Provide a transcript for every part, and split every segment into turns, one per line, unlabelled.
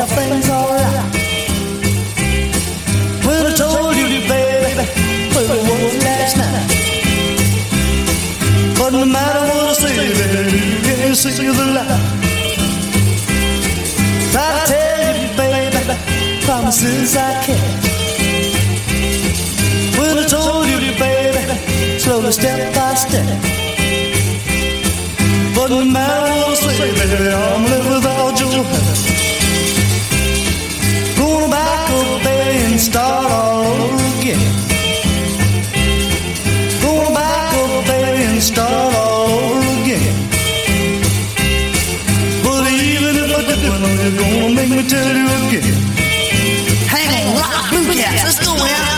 everything's alright. When I told you, baby, well, it was last night. But no matter what I say, baby, you can't see the light. Try to tell you, baby, promises I kept. When I told you, baby, slowly step by step. But no matter what I say, baby, I'm living without your help. Going back up, baby, and start all over again. Going back up, baby, and start all over again. But even if I did, you're gonna make me tell you again.
Hang on, rock, blue cats, let's go out.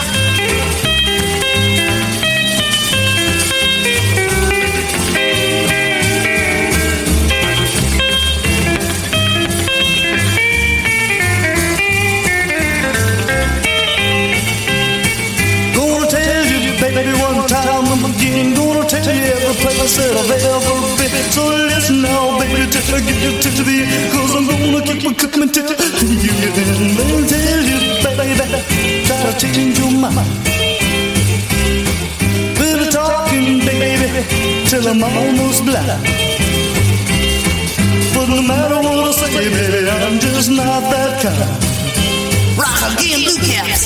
Baby, one time again, gonna tell you every place that I've ever been. So listen now, baby, till I get to the end, 'cause I'm gonna keep on coming till you get in. Let me tell you, baby, try to change your mind. Been talking, baby, till I'm almost blind. But no matter what I say, baby, I'm just not that kind.
Rock again, blue cats.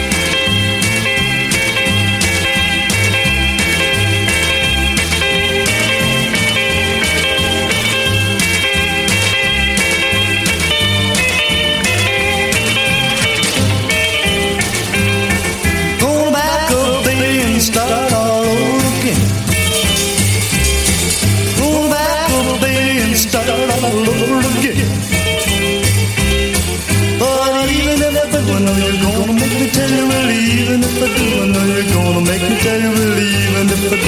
Start all over again. Go back up, baby, and start all over again. But even if I do, I know you're gonna make me tell you really. Even if I do, I know you're gonna make me tell you really. Even if I do,